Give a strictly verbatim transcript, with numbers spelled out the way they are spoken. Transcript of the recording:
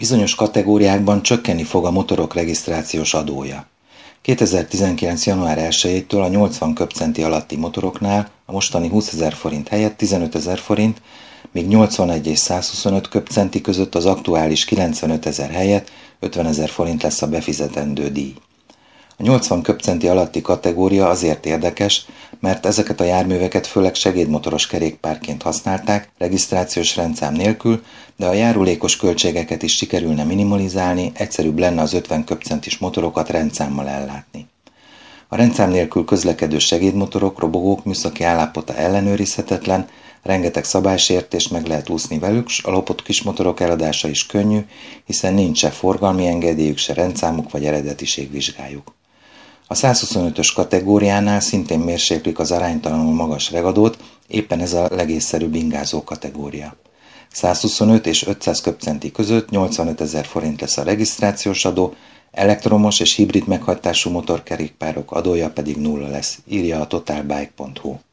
Bizonyos kategóriákban csökkenni fog a motorok regisztrációs adója. kétezer-tizenkilenc. január elsejétől a nyolcvan köbcenti alatti motoroknál a mostani húszezer forint helyett tizenötezer forint, míg nyolcvanegy és százhuszonöt köbcenti között az aktuális kilencvenötezer helyett ötvenezer forint lesz a befizetendő díj. A nyolcvan köbcenti alatti kategória azért érdekes, mert ezeket a járműveket főleg segédmotoros kerékpárként használták, regisztrációs rendszám nélkül, de a járulékos költségeket is sikerülne minimalizálni, egyszerűbb lenne az ötven köbcentis motorokat rendszámmal ellátni. A rendszám nélkül közlekedő segédmotorok, robogók műszaki állapota ellenőrizhetetlen, rengeteg szabálysértést meg lehet úszni velük, s a lopott kismotorok eladása is könnyű, hiszen nincs se forgalmi engedélyük, se rendszámuk vagy eredetiségvizsgájuk. A százhuszonötös kategóriánál szintén mérséklik az aránytalanul magas regadót, éppen ez a legészszerűbb ingázó kategória. százhuszonöt és ötszáz köbcenti között nyolcvanötezer forint lesz a regisztrációs adó, elektromos és hibrid meghajtású motorkerékpárok adója pedig nulla lesz, írja a totalbike pont hu.